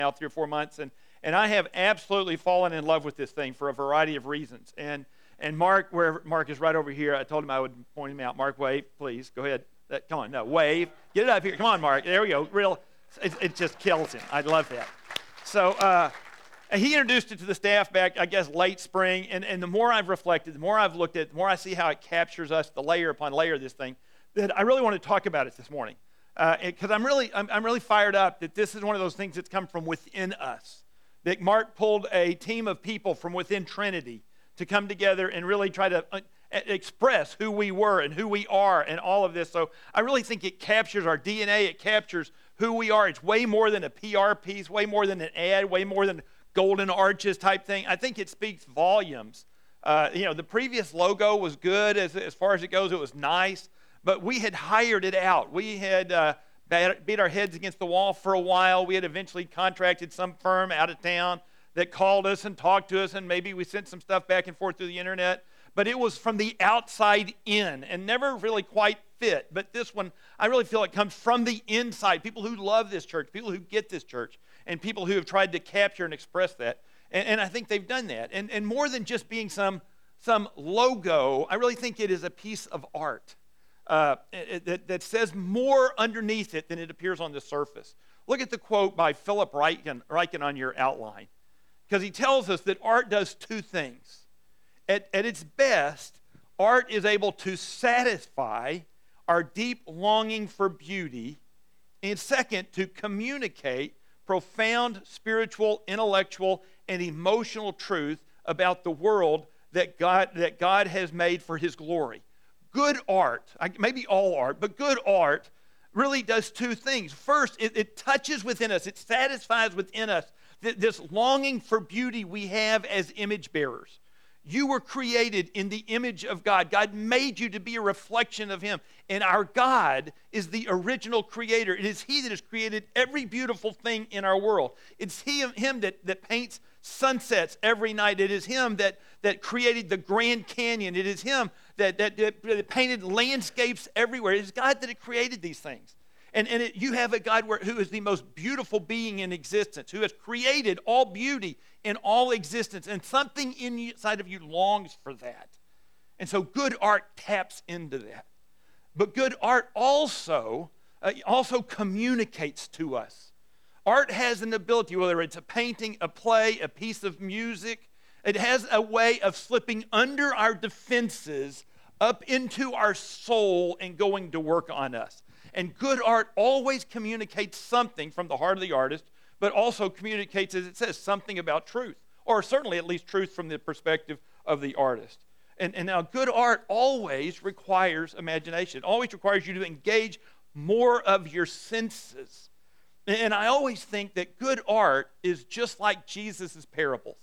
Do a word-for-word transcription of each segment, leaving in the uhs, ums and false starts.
now three or four months, and, and I have absolutely fallen in love with this thing for a variety of reasons. And and Mark, where Mark is right over here, I told him I would point him out. Mark, wave, please. Go ahead. Uh, come on, no, wave. Get it up here. Come on, Mark. There we go. Real. It, it just kills him. I love that. So uh, he introduced it to the staff back, I guess, late spring. And, and the more I've reflected, the more I've looked at it, the more I see how it captures us, the layer upon layer of this thing, that I really want to talk about it this morning. Because uh, I'm really, I'm, I'm really fired up that this is one of those things that's come from within us. That Mark pulled a team of people from within Trinity to come together and really try to uh, express who we were and who we are and all of this. So I really think it captures our D N A. It captures who we are. It's way more than a P R piece, way more than an ad, way more than golden arches type thing. I think it speaks volumes. Uh, you know, the previous logo was good as, as far as it goes. It was nice. But we had hired it out. We had uh, beat our heads against the wall for a while. We had eventually contracted some firm out of town that called us and talked to us, and maybe we sent some stuff back and forth through the internet. But it was from the outside in and never really quite fit. But this one, I really feel it comes from the inside. People who love this church, people who get this church, and people who have tried to capture and express that. And, and I think they've done that. And, and more than just being some, some logo, I really think it is a piece of art. Uh, it, it, that says more underneath it than it appears on the surface. Look at the quote by Philip Ryken, Ryken on your outline, because he tells us that art does two things. At, at its best, art is able to satisfy our deep longing for beauty, and second, to communicate profound spiritual, intellectual, and emotional truth about the world that God, that God has made for his glory. Good art, maybe all art, but good art really does two things. First, it, it touches within us. It satisfies within us th- this longing for beauty we have as image bearers. You were created in the image of God. God made you to be a reflection of him. And our God is the original creator. It is he that has created every beautiful thing in our world. It's he, him that, that paints sunsets every night. It is him that, that created the Grand Canyon. It is him that, that, that, that painted landscapes everywhere. It is God that had created these things. And, and it, you have a God where, who is the most beautiful being in existence, who has created all beauty in all existence, and something inside of you longs for that. And so good art taps into that. But good art also, uh, also communicates to us. Art has an ability, whether it's a painting, a play, a piece of music, it has a way of slipping under our defenses up into our soul and going to work on us. And good art always communicates something from the heart of the artist, but also communicates, as it says, something about truth, or certainly at least truth from the perspective of the artist. And, and now good art always requires imagination. It always requires you to engage more of your senses. And I always think that good art is just like Jesus' parables.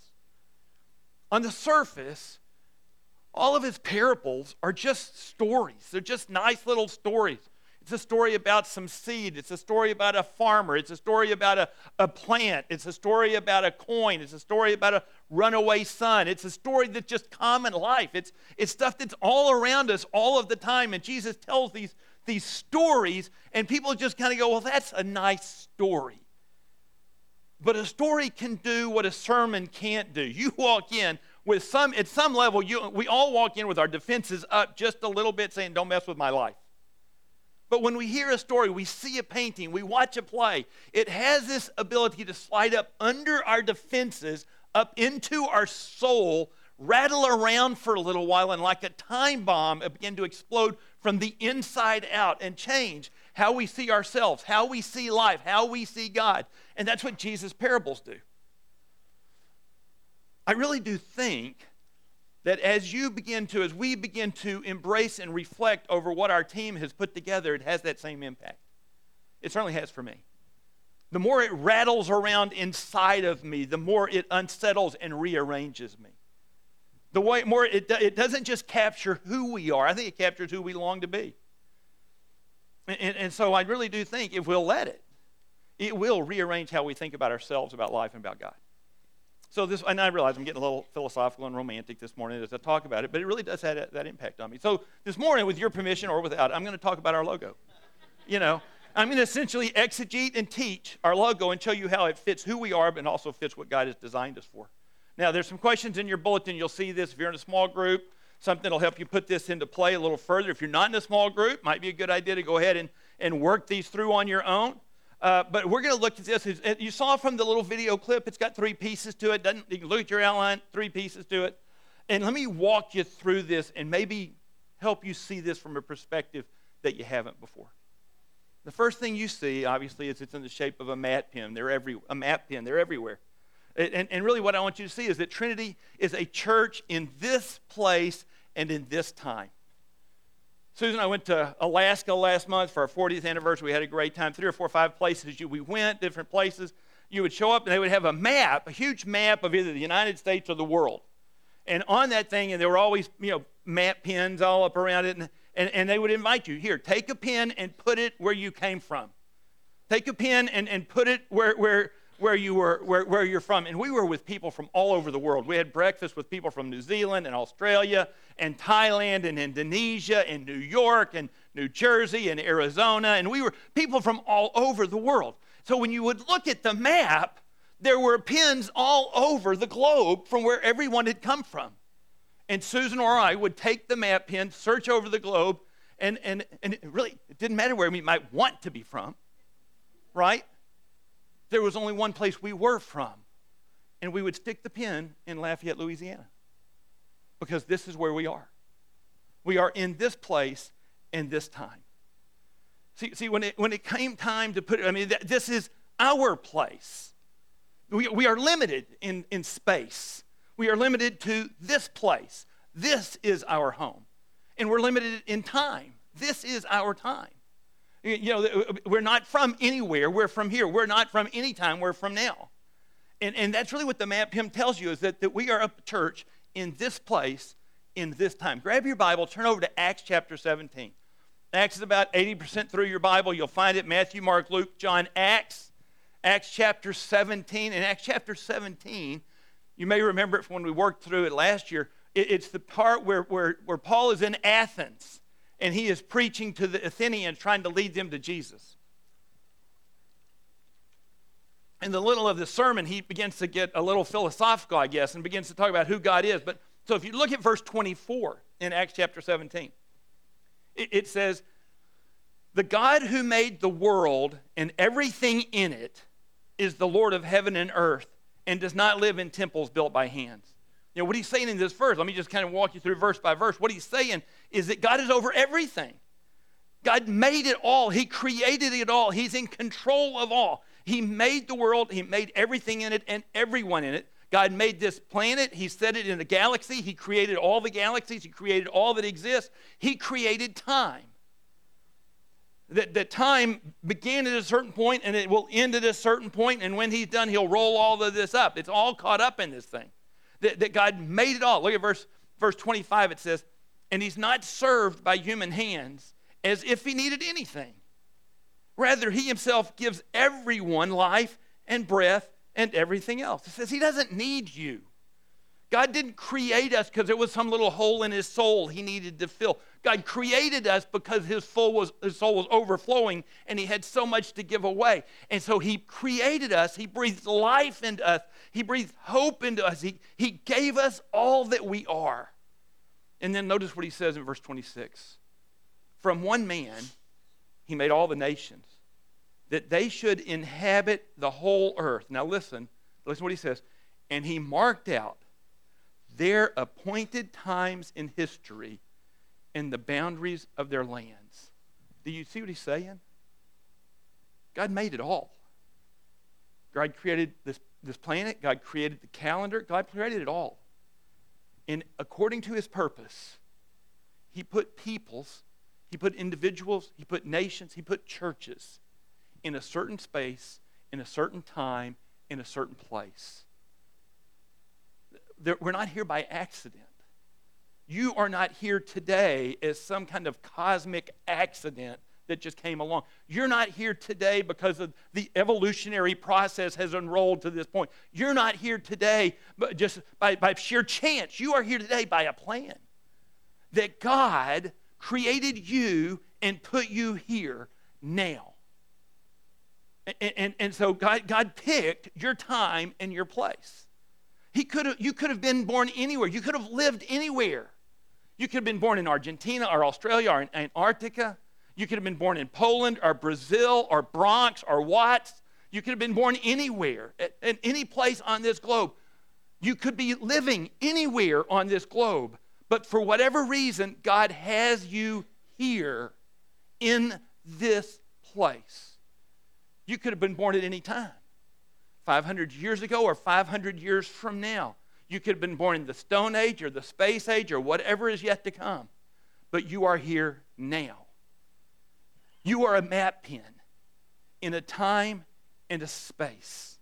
On the surface, all of his parables are just stories. They're just nice little stories. It's a story about some seed. It's a story about a farmer. It's a story about a, a plant. It's a story about a coin. It's a story about a runaway son. It's a story that's just common life. It's, it's stuff that's all around us all of the time. And Jesus tells these, these stories, and people just kind of go, well, that's a nice story. But a story can do what a sermon can't do. You walk in with some, at some level, you, we all walk in with our defenses up just a little bit saying, don't mess with my life. But when we hear a story, we see a painting, we watch a play, it has this ability to slide up under our defenses, up into our soul, rattle around for a little while, and like a time bomb, it begin to explode from the inside out and change how we see ourselves, how we see life, how we see God. And that's what Jesus' parables do. I really do think that as you begin to, as we begin to embrace and reflect over what our team has put together, it has that same impact. It certainly has for me. The more it rattles around inside of me, the more it unsettles and rearranges me. The way more it, it doesn't just capture who we are. I think it captures who we long to be. And, and so I really do think if we'll let it, it will rearrange how we think about ourselves, about life, and about God. So this, and I realize I'm getting a little philosophical and romantic this morning as I talk about it, but it really does have that, that impact on me. So this morning, with your permission or without, I'm going to talk about our logo. You know, I'm going to essentially exegete and teach our logo and show you how it fits who we are, but also fits what God has designed us for. Now, there's some questions in your bulletin. You'll see this if you're in a small group. Something will help you put this into play a little further. If you're not in a small group, might be a good idea to go ahead and, and work these through on your own. Uh, but we're going to look at this. You saw from the little video clip, it's got three pieces to it. Doesn't, you can look at your outline, three pieces to it. And let me walk you through this and maybe help you see this from a perspective that you haven't before. The first thing you see, obviously, is it's in the shape of a mat pen. They're every, a mat pen. They're everywhere. And, and really what I want you to see is that Trinity is a church in this place and in this time. Susan and I went to Alaska last month for our fortieth anniversary. We had a great time. Three or four or five places. We went, different places. You would show up and they would have a map, a huge map of either the United States or the world. And on that thing, and there were always, you know, map pins all up around it. And, and, and they would invite you, here, take a pen and put it where you came from. Take a pen and, and put it where, where, where, you were, where, where you're from. And we were with people from all over the world. We had breakfast with people from New Zealand and Australia and Thailand and Indonesia and New York and New Jersey and Arizona. And we were people from all over the world. So when you would look at the map, there were pins all over the globe from where everyone had come from. And Susan or I would take the map pin, search over the globe, and, and, and it really, it didn't matter where we might want to be from, right? There was only one place we were from. And we would stick the pin in Lafayette, Louisiana. Because this is where we are. We are in this place and this time. See, see when, it, when it came time to put it, I mean, th- this is our place. We, we are limited in, in space. We are limited to this place. This is our home. And we're limited in time. This is our time. You know, we're not from anywhere. We're from here. We're not from any time. We're from now. And, and that's really what the map hymn tells you, is that, that we are a church in this place, in this time. Grab your Bible, turn over to Acts chapter seventeen. Acts is about eighty percent through your Bible. You'll find it Matthew, Mark, Luke, John, Acts. Acts chapter seventeen. In Acts chapter seventeen, you may remember it from when we worked through it last year. It, it's the part where, where, where Paul is in Athens, and he is preaching to the Athenians, trying to lead them to Jesus. In the middle of the sermon, he begins to get a little philosophical, I guess, and begins to talk about who God is. But so if you look at verse twenty-four in Acts chapter seventeen, it, it says, "The God who made the world and everything in it is the Lord of heaven and earth, and does not live in temples built by hands." You know, what he's saying in this verse, let me just kind of walk you through verse by verse. What he's saying is that God is over everything. God made it all. He created it all. He's in control of all. He made the world. He made everything in it and everyone in it. God made this planet. He set it in a galaxy. He created all the galaxies. He created all that exists. He created time. That, that time began at a certain point and it will end at a certain point, and when he's done, he'll roll all of this up. It's all caught up in this thing. That, that God made it all. Look at verse, verse twenty-five. It says, "And he's not served by human hands as if he needed anything. Rather, he himself gives everyone life and breath and everything else." It says he doesn't need you. God didn't create us because there was some little hole in his soul he needed to fill. God created us because his soul was, his soul was overflowing and he had so much to give away. And so he created us. He breathed life into us. He breathed hope into us. He, he gave us all that we are. And then notice what he says in verse twenty-six. "From one man he made all the nations, that they should inhabit the whole earth." Now listen, listen what he says. "And he marked out their appointed times in history and the boundaries of their lands." Do you see what he's saying? God made it all. God created this, this planet. God created the calendar. God created it all. And according to his purpose, he put peoples, he put individuals, he put nations, he put churches in a certain space, in a certain time, in a certain place. We're not here by accident. You are not here today as some kind of cosmic accident that just came along. You're not here today because of the evolutionary process has unrolled to this point. You're not here today but just by, by sheer chance. You are here today by a plan. That God created you and put you here now. And, and, and so God, God picked your time and your place. He could have, you could have been born anywhere. You could have lived anywhere. You could have been born in Argentina or Australia or in Antarctica. You could have been born in Poland or Brazil or Bronx or Watts. You could have been born anywhere, at, at any place on this globe. You could be living anywhere on this globe. But for whatever reason, God has you here in this place. You could have been born at any time. five hundred years ago or five hundred years from now. You could have been born in the Stone Age or the Space Age or whatever is yet to come. But you are here now. You are a map pin in a time and a space.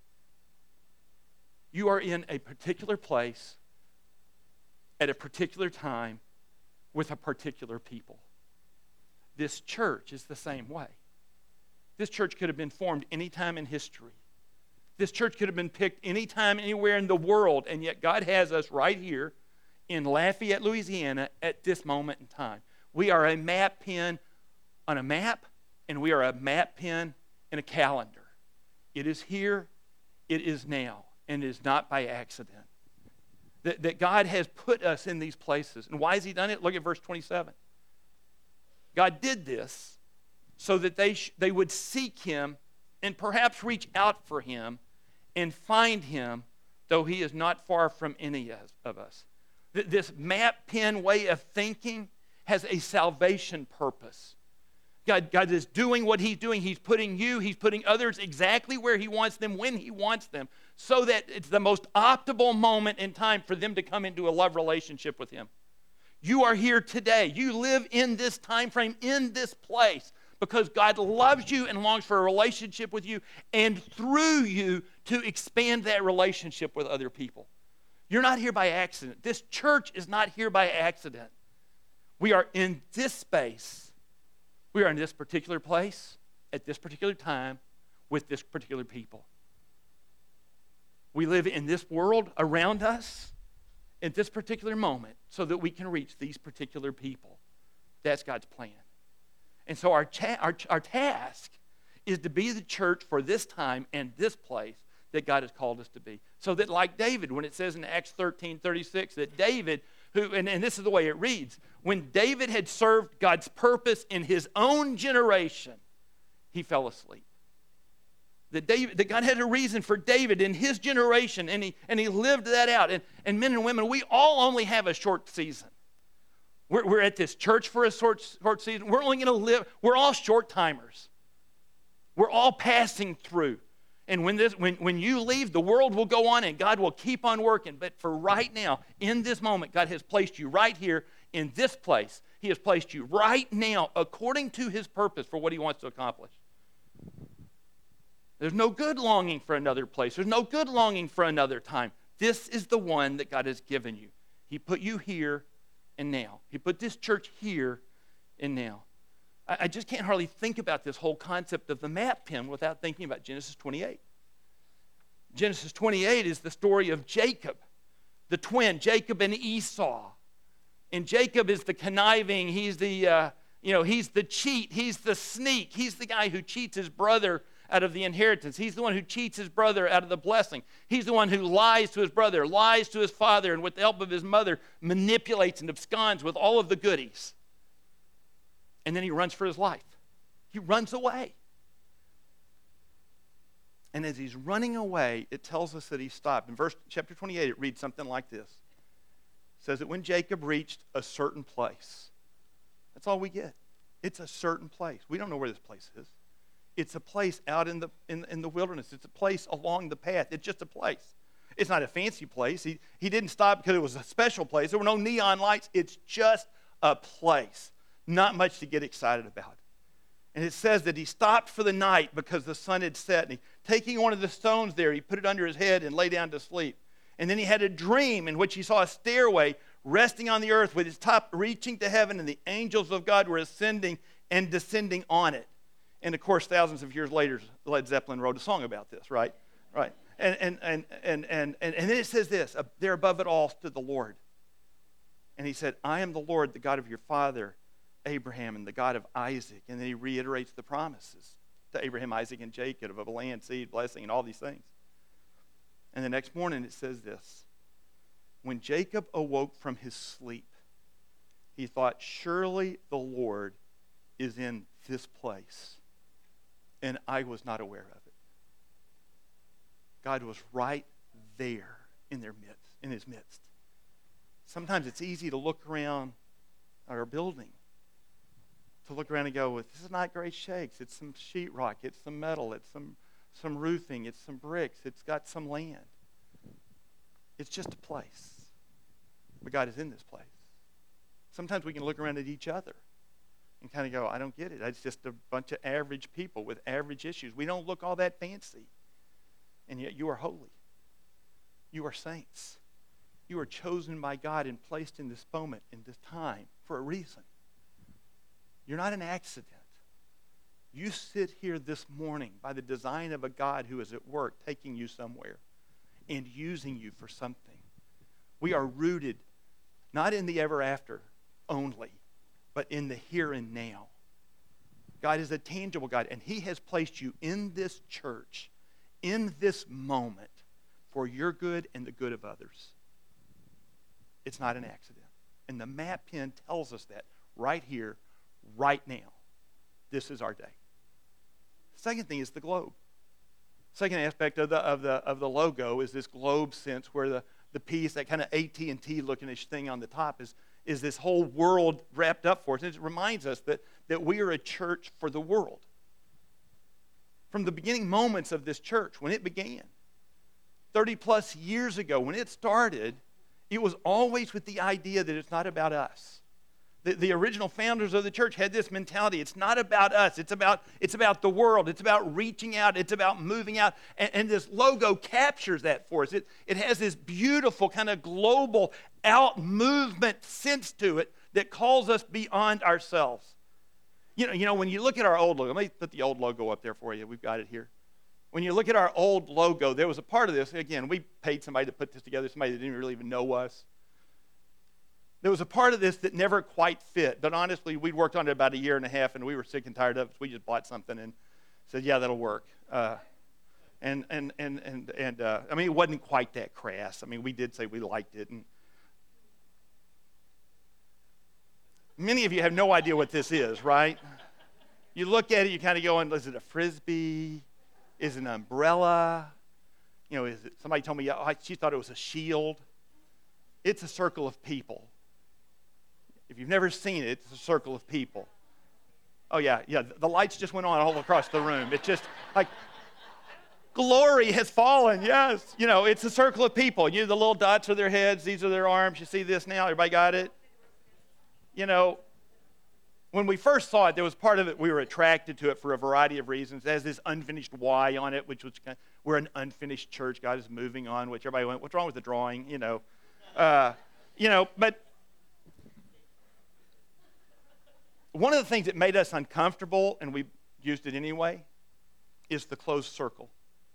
You are in a particular place at a particular time with a particular people. This church is the same way. This church could have been formed any time in history. This church could have been picked anytime, anywhere in the world, and yet God has us right here in Lafayette, Louisiana at this moment in time. We are a map pin on a map, and we are a map pin in a calendar. It is here, it is now, and it is not by accident. That, that God has put us in these places. And why has he done it? Look at verse twenty-seven. God did this so that they, sh- they would seek him and perhaps reach out for him and find him, though he is not far from any of us. This map pin way of thinking has a salvation purpose. God, God is doing what he's doing. He's putting you, he's putting others exactly where he wants them, when he wants them, so that it's the most optimal moment in time for them to come into a love relationship with him. You are here today. You live in this time frame, in this place, because God loves you and longs for a relationship with you, and through you to expand that relationship with other people. You're not here by accident. This church is not here by accident. We are in this space. We are in this particular place, at this particular time, with this particular people. We live in this world around us at this particular moment so that we can reach these particular people. That's God's plan. And so our, cha- our, our task is to be the church for this time and this place that God has called us to be. So that, like David, when it says in Acts thirteen thirty-six, that David, who, and, and this is the way it reads, when David had served God's purpose in his own generation, he fell asleep. That, David, that God had a reason for David in his generation, and he, and he lived that out. And, and men and women, we all only have a short season. We're, we're at this church for a short, short season. We're only going to live, we're all short timers. We're all passing through. And when, this, when, when you leave, the world will go on and God will keep on working. But for right now, in this moment, God has placed you right here in this place. He has placed you right now according to his purpose for what he wants to accomplish. There's no good longing for another place. There's no good longing for another time. This is the one that God has given you. He put you here and now. He put this church here and now. I, I just can't hardly think about this whole concept of the map pin without thinking about Genesis twenty-eight. Genesis twenty-eight is the story of Jacob, the twin, Jacob and Esau. And Jacob is the conniving, he's the, uh, you know, he's the cheat, he's the sneak, he's the guy who cheats his brother out of the inheritance. He's the one who cheats his brother out of the blessing. He's the one who lies to his brother, lies to his father, and with the help of his mother, manipulates and absconds with all of the goodies. And then he runs for his life. He runs away. And as he's running away, it tells us that he stopped. In verse chapter twenty-eight, it reads something like this. It says that when Jacob reached a certain place, that's all we get. It's a certain place. We don't know where this place is. It's a place out in the in, in the wilderness. It's a place along the path. It's just a place. It's not a fancy place. He, he didn't stop because it was a special place. There were no neon lights. It's just a place. Not much to get excited about. And it says that he stopped for the night because the sun had set. And he, taking one of the stones there, he put it under his head and lay down to sleep. And then he had a dream in which he saw a stairway resting on the earth with its top reaching to heaven, and the angels of God were ascending and descending on it. And of course, thousands of years later, Led Zeppelin wrote a song about this, right? Right. And and and and and and, and then it says this: there above it all stood the Lord. And he said, I am the Lord, the God of your father Abraham, and the God of Isaac. And then he reiterates the promises. to Abraham, Isaac, and Jacob of a land, seed, blessing, and all these things. And the next morning it says this. When Jacob awoke from his sleep, he thought, surely the Lord is in this place, and I was not aware of it. God was right there in their midst, in his midst. Sometimes it's easy to look around our building, to look around and go, well, this is not great shakes. It's some sheetrock, it's some metal, it's some, some roofing, it's some bricks, it's got some land. It's just a place. But God is in this place. Sometimes we can look around at each other and kind of go, I don't get it. It's just a bunch of average people with average issues. We don't look all that fancy. And yet you are holy. You are saints. You are chosen by God and placed in this moment, in this time, for a reason. You're not an accident. You sit here this morning by the design of a God who is at work, taking you somewhere and using you for something. We are rooted not in the ever after only, but in the here and now. God is a tangible God, and he has placed you in this church, in this moment, for your good and the good of others. It's not an accident. And the map pen tells us that right here, right now. This is our day. Second thing is the globe. Second aspect of the of the of the logo is this globe sense, where the, the piece, that kind of A T and T looking-ish thing on the top is, is this whole world wrapped up for us. And it reminds us that, that we are a church for the world. From the beginning moments of this church, when it began, thirty plus years ago, when it started, it was always with the idea that it's not about us. The, the original founders of the church had this mentality. It's not about us. It's about, it's about the world. It's about reaching out. It's about moving out. And, and this logo captures that for us. It, it has this beautiful kind of global out movement sense to it that calls us beyond ourselves. You know, you know, when you look at our old logo, let me put the old logo up there for you. We've got it here. When you look at our old logo, there was a part of this. Again, we paid somebody to put this together, somebody that didn't really even know us. There was a part of this that never quite fit, but honestly, we'd worked on it about a year and a half, and we were sick and tired of it, so we just bought something and said, yeah, that'll work. Uh, and, and, and, and, and uh, I mean, it wasn't quite that crass. I mean, we did say we liked it. And many of you have no idea what this is, right? You look at it, you kind of go, is it a Frisbee? Is it an umbrella? You know, is it, somebody told me, oh, she thought it was a shield. It's a circle of people. If you've never seen it, it's a circle of people. Oh, yeah, yeah, the lights just went on all across the room. It's just like, glory has fallen, yes. You know, it's a circle of people. You know, the little dots are their heads, these are their arms. You see this now? Everybody got it? You know, when we first saw it, there was part of it, we were attracted to it for a variety of reasons. It has this unfinished Y on it, which was kind of, we're an unfinished church. God is moving on, which everybody went, what's wrong with the drawing? You know, uh, you know, but one of the things that made us uncomfortable, and we used it anyway, is the closed circle.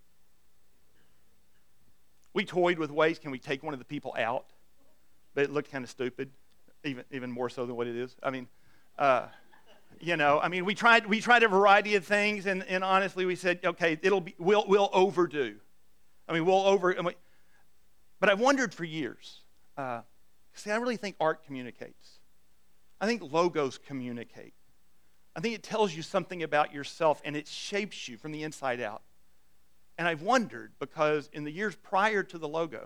We toyed with ways, can we take one of the people out? But it looked kind of stupid, even even more so than what it is. I mean, uh, you know, I mean, we tried we tried a variety of things, and, and honestly, we said, okay, it'll be we'll we'll overdo. I mean, we'll over. I mean, but I've wondered for years. Uh, see, I really think art communicates. I think logos communicate. I think it tells you something about yourself, and it shapes you from the inside out. And I've wondered, because in the years prior to the logo,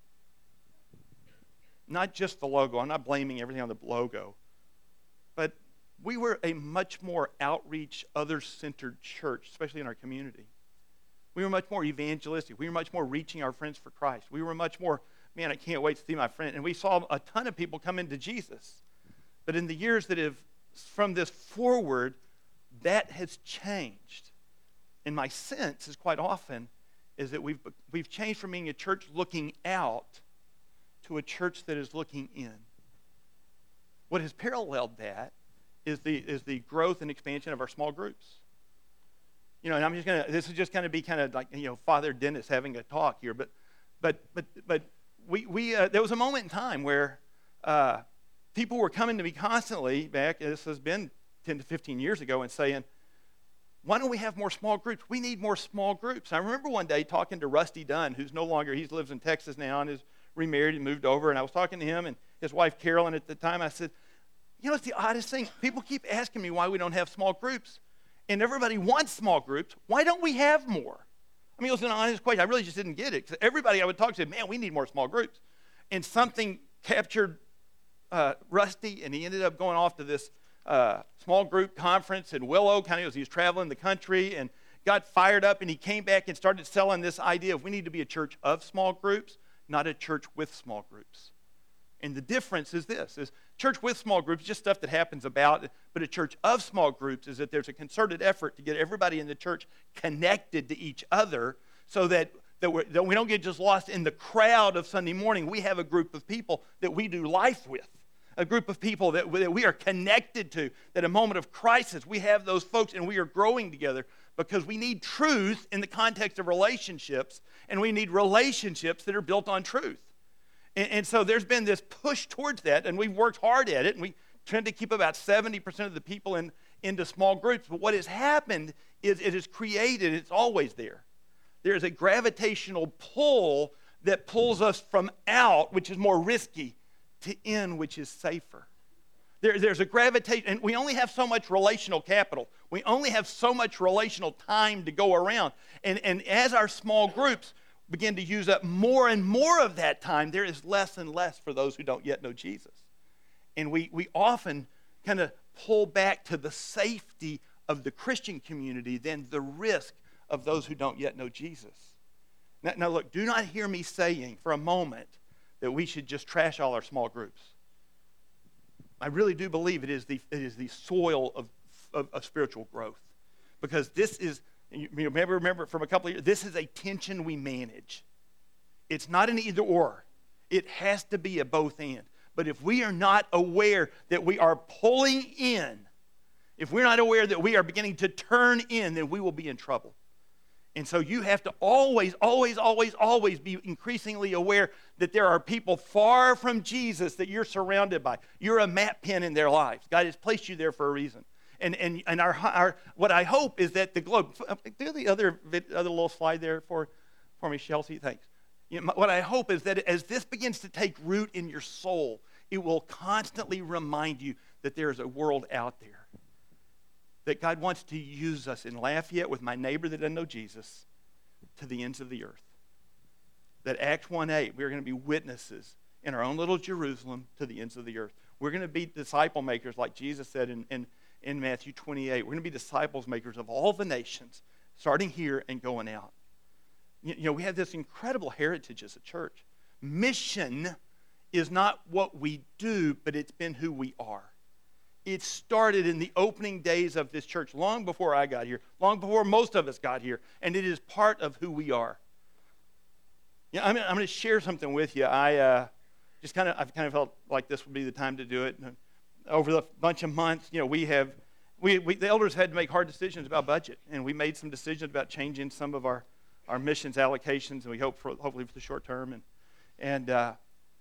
not just the logo, I'm not blaming everything on the logo, but we were a much more outreach, other-centered church, especially in our community. We were much more evangelistic. We were much more reaching our friends for Christ. We were much more, man, I can't wait to see my friend. And we saw a ton of people come into Jesus. But in the years that have, from this forward, that has changed. And my sense is quite often is that we've we've changed from being a church looking out to a church that is looking in. What has paralleled that is the is the growth and expansion of our small groups. You know, and I'm just gonna this is just gonna be kind of like, you know, Father Dennis having a talk here, but but but but we we uh, there was a moment in time where uh, people were coming to me constantly back, this has been ten to fifteen years ago, and saying, why don't we have more small groups? We need more small groups. I remember one day talking to Rusty Dunn, who's no longer, he lives in Texas now and is remarried and moved over. And I was talking to him and his wife Carolyn at the time. I said, you know, it's the oddest thing. People keep asking me why we don't have small groups. And everybody wants small groups. Why don't we have more? I mean, it was an honest question. I really just didn't get it. Because everybody I would talk to said, man, we need more small groups. And something captured uh, Rusty, and he ended up going off to this uh, small group conference in Willow County. He was traveling the country and got fired up, and he came back and started selling this idea of we need to be a church of small groups, not a church with small groups. And the difference is this, is church with small groups, just stuff that happens about, but a church of small groups is that there's a concerted effort to get everybody in the church connected to each other so that, that, we're, that we don't get just lost in the crowd of Sunday morning. We have a group of people that we do life with, a group of people that, that we are connected to, that at a moment of crisis, we have those folks and we are growing together because we need truth in the context of relationships, and we need relationships that are built on truth. And, and so there's been this push towards that, and we've worked hard at it, and we tend to keep about seventy percent of the people in, into small groups. But what has happened is it has created, it's always there. There's a gravitational pull that pulls us from out, which is more risky, to in, which is safer. There, there's a gravitation, and we only have so much relational capital. We only have so much relational time to go around. And, and as our small groups begin to use up more and more of that time, there is less and less for those who don't yet know Jesus. And we, we often kind of pull back to the safety of the Christian community than the risk of those who don't yet know Jesus. Now, now look, do not hear me saying for a moment that we should just trash all our small groups. I really do believe it is the, it is the soil of, of, of spiritual growth. Because this is, you remember, remember from a couple of years, this is a tension we manage. It's not an either or. It has to be a both and. But if we are not aware that we are pulling in, if we're not aware that we are beginning to turn in, then we will be in trouble. And so you have to always, always, always, always be increasingly aware that there are people far from Jesus that you're surrounded by. You're a map pin in their lives. God has placed you there for a reason. And and and our, our what I hope is that the globe. Do the other other little slide there for, for me, Chelsea. Thanks. You know, what I hope is that as this begins to take root in your soul, it will constantly remind you that there is a world out there. That God wants to use us in Lafayette with my neighbor that doesn't know Jesus to the ends of the earth. That Acts one eight, we're going to be witnesses in our own little Jerusalem to the ends of the earth. We're going to be disciple makers like Jesus said in, in, in Matthew twenty-eight. We're going to be disciples makers of all the nations, starting here and going out. You, you know, we have this incredible heritage as a church. Mission is not what we do, but it's been who we are. It started in the opening days of this church, long before I got here, long before most of us got here, and it is part of who we are. Yeah, I'm, I'm going to share something with you. I uh, just kind of, I've kind of felt like this would be the time to do it. And over the bunch of months, you know, we have, we, we the elders had to make hard decisions about budget, and we made some decisions about changing some of our, our missions allocations, and we hope for hopefully for the short term, and and. Uh,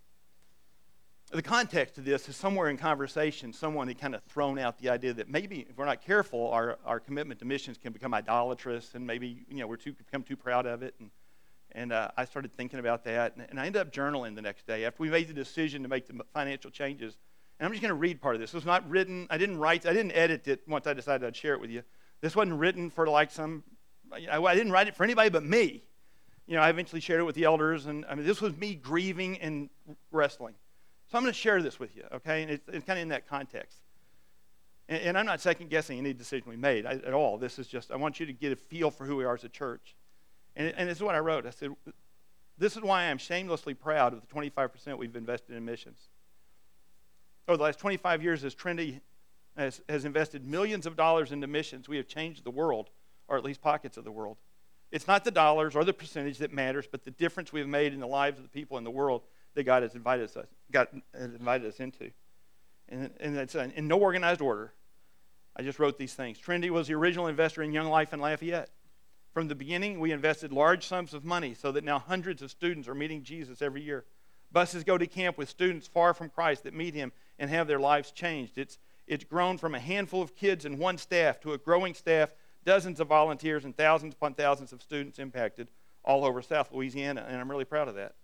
The context of this is somewhere in conversation, someone had kind of thrown out the idea that maybe if we're not careful, our, our commitment to missions can become idolatrous, and maybe you know we're too become too proud of it. And and uh, I started thinking about that, and, and I ended up journaling the next day after we made the decision to make the financial changes. And I'm just going to read part of this. It was not written. I didn't write. I didn't edit it once I decided I'd share it with you. This wasn't written for like some. I, I didn't write it for anybody but me. You know, I eventually shared it with the elders, and I mean this was me grieving and wrestling. So I'm going to share this with you, okay? And it's, it's kind of in that context. And, and I'm not second-guessing any decision we made I, at all. This is just, I want you to get a feel for who we are as a church. And, and this is what I wrote. I said, this is why I'm shamelessly proud of the twenty-five percent we've invested in missions. Over the last twenty-five years, as Trinity has, has invested millions of dollars into missions, we have changed the world, or at least pockets of the world. It's not the dollars or the percentage that matters, but the difference we have made in the lives of the people in the world that God has invited us, God has invited us into. And, and it's in no organized order. I just wrote these things. Trinity was the original investor in Young Life in Lafayette. From the beginning, we invested large sums of money so that now hundreds of students are meeting Jesus every year. Buses go to camp with students far from Christ that meet him and have their lives changed. It's, it's grown from a handful of kids and one staff to a growing staff dozens of volunteers, and thousands upon thousands of students impacted all over South Louisiana, and I'm really proud of that.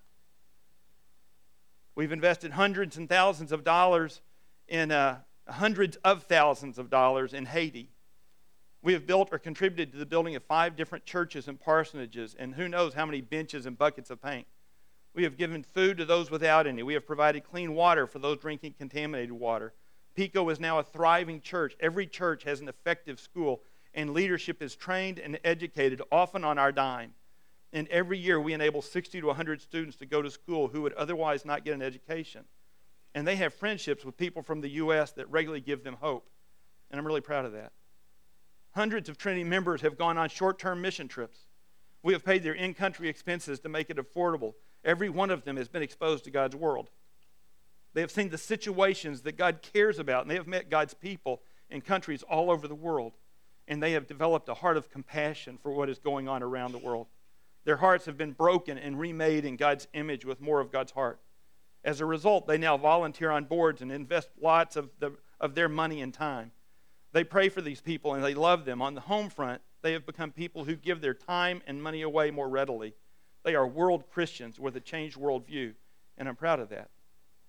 We've invested hundreds and thousands of dollars in uh, hundreds of thousands of dollars in Haiti. We have built or contributed to the building of five different churches and parsonages, and who knows how many benches and buckets of paint. We have given food to those without any. We have provided clean water for those drinking contaminated water. Pico is now a thriving church. Every church has an effective school, and leadership is trained and educated, often on our dime. And every year we enable sixty to one hundred students to go to school who would otherwise not get an education. And they have friendships with people from the U S that regularly give them hope. And I'm really proud of that. Hundreds of Trinity members have gone on short-term mission trips. We have paid their in-country expenses to make it affordable. Every one of them has been exposed to God's world. They have seen the situations that God cares about, and they have met God's people in countries all over the world. And they have developed a heart of compassion for what is going on around the world. Their hearts have been broken and remade in God's image with more of God's heart. As a result, they now volunteer on boards and invest lots of, the, of their money and time. They pray for these people and they love them. On the home front, they have become people who give their time and money away more readily. They are world Christians with a changed worldview, and I'm proud of that.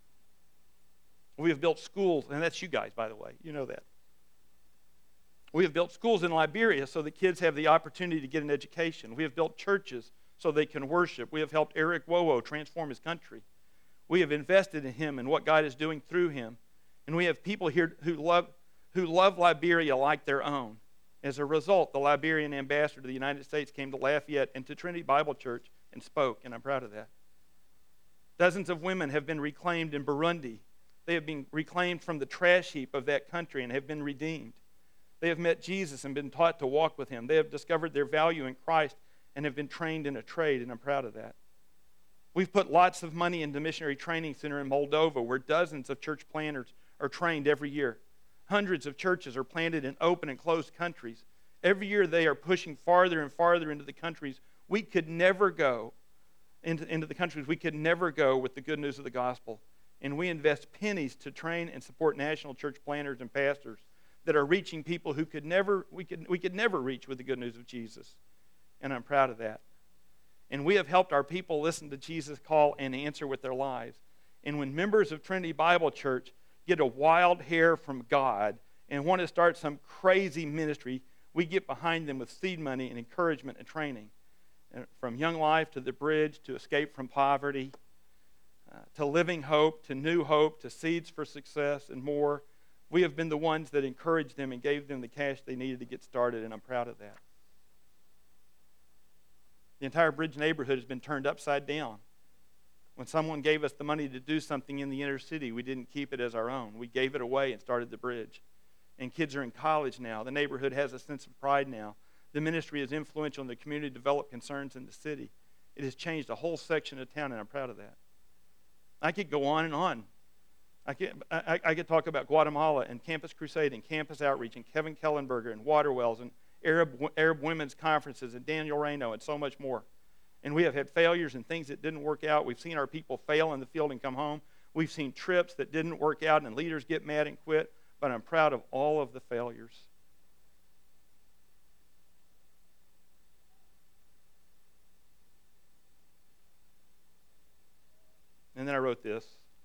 We have built schools, and that's you guys, by the way. You know that. We have built schools in Liberia so that kids have the opportunity to get an education. We have built churches so they can worship. We have helped Eric Wowo transform his country. We have invested in him and what God is doing through him. And we have people here who love, who love Liberia like their own. As a result, the Liberian ambassador to the United States came to Lafayette and to Trinity Bible Church and spoke, and I'm proud of that. Dozens of women have been reclaimed in Burundi. They have been reclaimed from the trash heap of that country and have been redeemed. They have met Jesus and been taught to walk with him. They have discovered their value in Christ and have been trained in a trade, and I'm proud of that. We've put lots of money into Missionary Training Center in Moldova, where dozens of church planters are trained every year. Hundreds of churches are planted in open and closed countries. Every year they are pushing farther and farther into the countries we could never go, into, into the countries we could never go with the good news of the gospel. And we invest pennies to train and support national church planters and pastors that are reaching people who could never we could we could never reach with the good news of Jesus. And I'm proud of that. And we have helped our people listen to Jesus' call and answer with their lives. And when members of Trinity Bible Church get a wild hair from God and want to start some crazy ministry, we get behind them with seed money and encouragement and training. And from Young Life to The Bridge to Escape from Poverty, uh, to Living Hope, to New Hope, to Seeds for Success and more. We have been the ones that encouraged them and gave them the cash they needed to get started, and I'm proud of that. The entire Bridge neighborhood has been turned upside down. When someone gave us the money to do something in the inner city, we didn't keep it as our own. We gave it away and started the Bridge. And kids are in college now. The neighborhood has a sense of pride now. The ministry is influential in the community to develop concerns in the city. It has changed a whole section of town, and I'm proud of that. I could go on and on. I could, I, I could talk about Guatemala and Campus Crusade and Campus Outreach and Kevin Kellenberger and Waterwells and Arab, Arab Women's Conferences and Daniel Reno and so much more. And we have had failures and things that didn't work out. We've seen our people fail in the field and come home. We've seen trips that didn't work out and leaders get mad and quit. But I'm proud of all of the failures. And then I wrote this.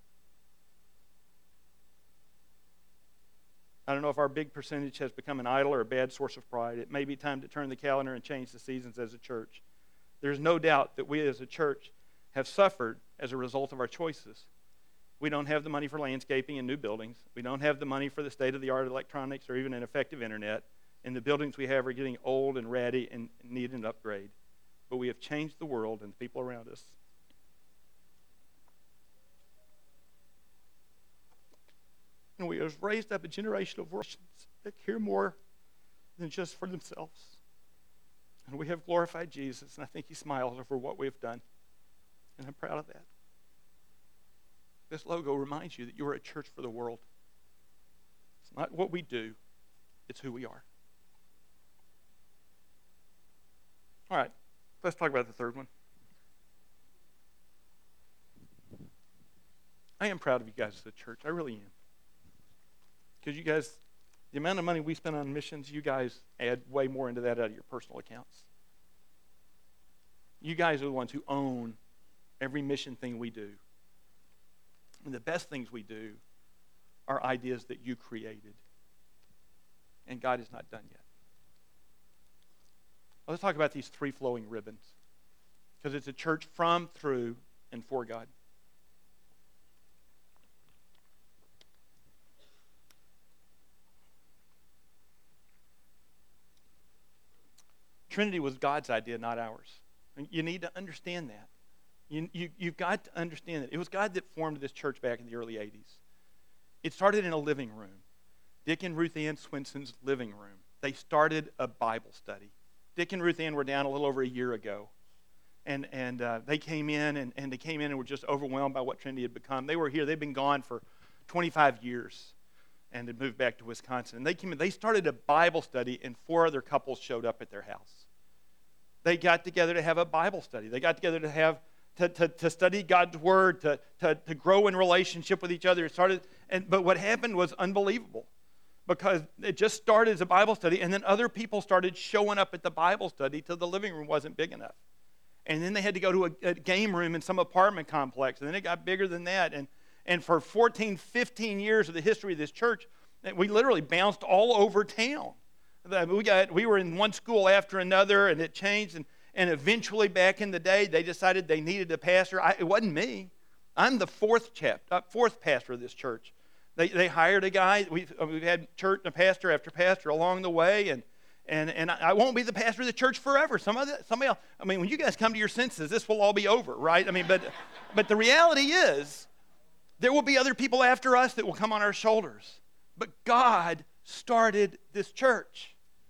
I don't know if our big percentage has become an idol or a bad source of pride. It may be time to turn the calendar and change the seasons as a church. There's no doubt that we as a church have suffered as a result of our choices. We don't have the money for landscaping and new buildings. We don't have the money for the state-of-the-art electronics or even an effective internet. And the buildings we have are getting old and ratty and need an upgrade. But we have changed the world and the people around us. And we have raised up a generation of Russians that care more than just for themselves. And we have glorified Jesus, and I think he smiles over what we've done. And I'm proud of that. This logo reminds you that you are a church for the world. It's not what we do, it's who we are. All right, let's talk about the third one. I am proud of you guys as a church. I really am. Because you guys The amount of money we spend on missions, you guys add way more into that out of your personal accounts. You guys are the ones who own every mission thing we do. And the best things we do are ideas that you created. And God is not done yet. Let's talk about these three flowing ribbons. Because it's a church from, through, and for God. Trinity was God's idea, not ours. You need to understand that. You, you, you've got to understand that. It was God that formed this church back in the early eighties. It started in a living room. Dick and Ruth Ann Swinson's living room. They started a Bible study. Dick and Ruth Ann were down a little over a year ago. And, and uh, they came in, and, and they came in and were just overwhelmed by what Trinity had become. They were here. They'd been gone for twenty-five years and had moved back to Wisconsin. And they came in. They started a Bible study, and four other couples showed up at their house. They got together to have a Bible study. They got together to have to, to, to study God's Word, to, to, to grow in relationship with each other. It started, and but what happened was unbelievable, because it just started as a Bible study, and then other people started showing up at the Bible study till the living room wasn't big enough. And then they had to go to a, a game room in some apartment complex, and then it got bigger than that. And, and for fourteen, fifteen years of the history of this church, we literally bounced all over town. We got we were in one school after another, and it changed. And, and eventually, back in the day, they decided they needed a pastor. I, it wasn't me. I'm the fourth chap, uh, fourth pastor of this church. They they hired a guy. We've, we've had church and pastor after pastor along the way, and and and I won't be the pastor of the church forever. Some other somebody else. I mean, when you guys come to your senses, this will all be over, right? I mean, but but the reality is, there will be other people after us that will come on our shoulders. But God started this church.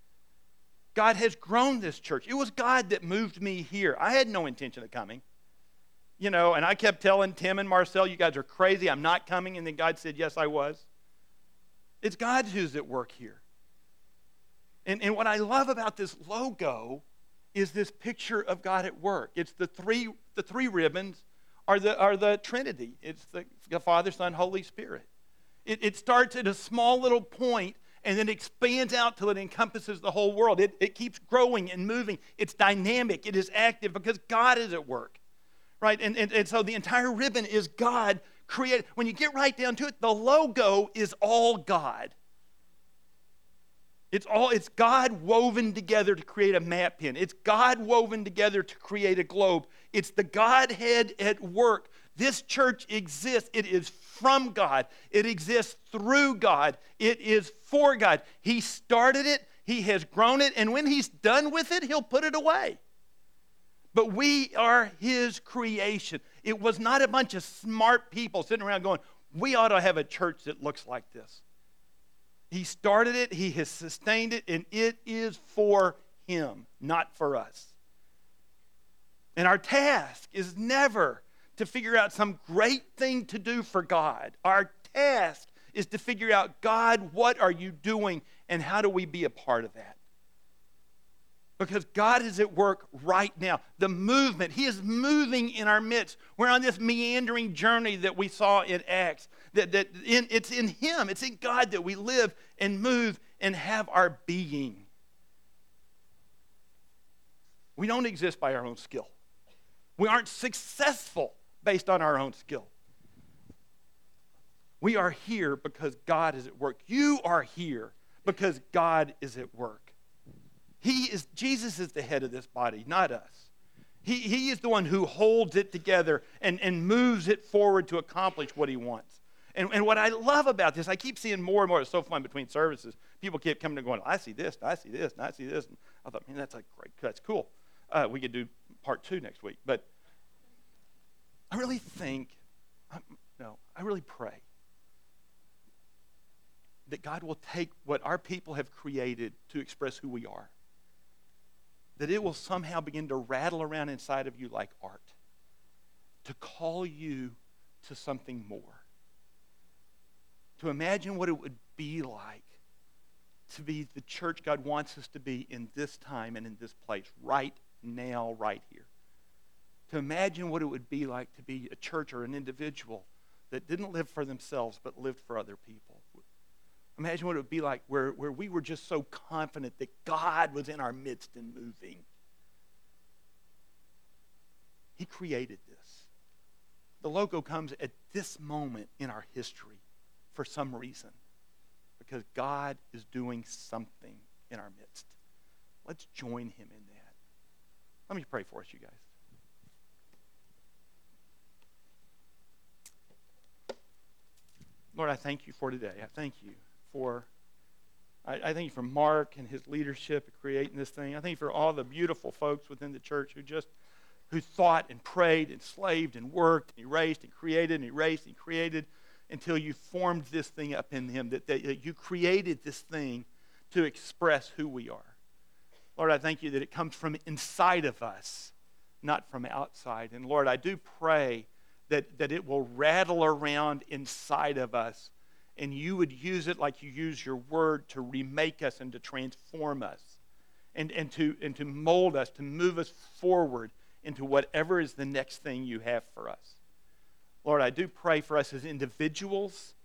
God has grown this church. It was God that moved me here. I had no intention of coming. You know, and I kept telling Tim and Marcel, you guys are crazy. I'm not coming. And then God said, yes, I was. It's God who's at work here. And, and what I love about this logo is this picture of God at work. It's the three, the three ribbons are the, are the Trinity. It's the, the Father, Son, Holy Spirit. It, it starts at a small little point and then expands out till it encompasses the whole world. It, it keeps growing and moving. It's dynamic. It is active because God is at work, right? And, and, and so the entire ribbon is God created. When you get right down to it, the logo is all God. It's all it's God woven together to create a map pin. It's God woven together to create a globe. It's the Godhead at work. This church exists. It is from God. It exists through God. It is for God. He started it. He has grown it. And when he's done with it, he'll put it away. But we are his creation. It was not a bunch of smart people sitting around going, we ought to have a church that looks like this. He started it. He has sustained it. And it is for him, not for us. And our task is never to figure out some great thing to do for God. Our task is to figure out, God, what are you doing, and how do we be a part of that? Because God is at work right now. The movement, he is moving in our midst. We're on this meandering journey that we saw in Acts. That, that in, it's in him, it's in God that we live and move and have our being. We don't exist by our own skill. We aren't successful based on our own skill. We are here because God is at work. You are here because God is at work. He is, Jesus is the head of this body, not us. He, he is the one who holds it together and, and moves it forward to accomplish what he wants. And, and what I love about this, I keep seeing more and more. It's so fun between services. People keep coming and going, I see this, and I see this, and I see this. And I thought, man, that's like great. That's cool. Uh, we could do part two next week. But I really think, no, I really pray that God will take what our people have created to express who we are, that it will somehow begin to rattle around inside of you like art, to call you to something more, to imagine what it would be like to be the church God wants us to be in this time and in this place, right now, right here. To imagine what it would be like to be a church or an individual that didn't live for themselves but lived for other people. Imagine what it would be like where, where we were just so confident that God was in our midst and moving. He created this. The logo comes at this moment in our history for some reason, because God is doing something in our midst. Let's join him in that. Let me pray for us, you guys. Lord, I thank you for today. I thank you for, I, I thank you for Mark and his leadership in creating this thing. I thank you for all the beautiful folks within the church who just, who thought and prayed and slaved and worked and erased and created and erased and created until you formed this thing up in him, that, that, that you created this thing to express who we are. Lord, I thank you that it comes from inside of us, not from outside. And Lord, I do pray that, that it will rattle around inside of us, and you would use it like you use your word to remake us and to transform us and, and, to, and to mold us, to move us forward into whatever is the next thing you have for us. Lord, I do pray for us as individuals